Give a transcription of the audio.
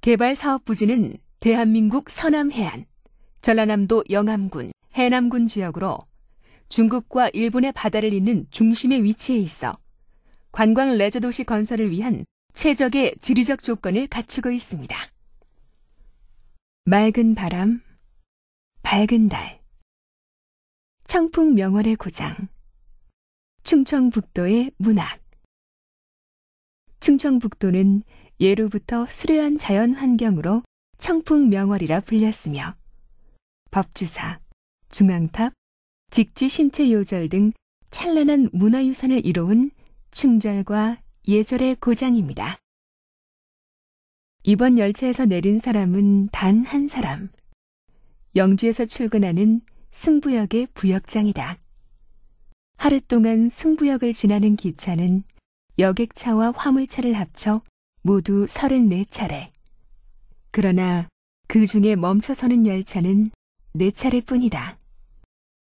개발사업부지는 대한민국 서남해안, 전라남도 영암군, 해남군 지역으로 중국과 일본의 바다를 잇는 중심에 위치해 있어 관광 레저 도시 건설을 위한 최적의 지리적 조건을 갖추고 있습니다. 맑은 바람, 밝은 달, 청풍명월의 고장, 충청북도의 문학. 충청북도는 예로부터 수려한 자연 환경으로 청풍명월이라 불렸으며 법주사, 중앙탑, 직지 신체 요절 등 찬란한 문화유산을 이뤄온 충절과 예절의 고장입니다. 이번 열차에서 내린 사람은 단 한 사람. 영주에서 출근하는 승부역의 부역장이다. 하루 동안 승부역을 지나는 기차는 여객차와 화물차를 합쳐 모두 34차례. 그러나 그 중에 멈춰서는 열차는 4차례뿐이다.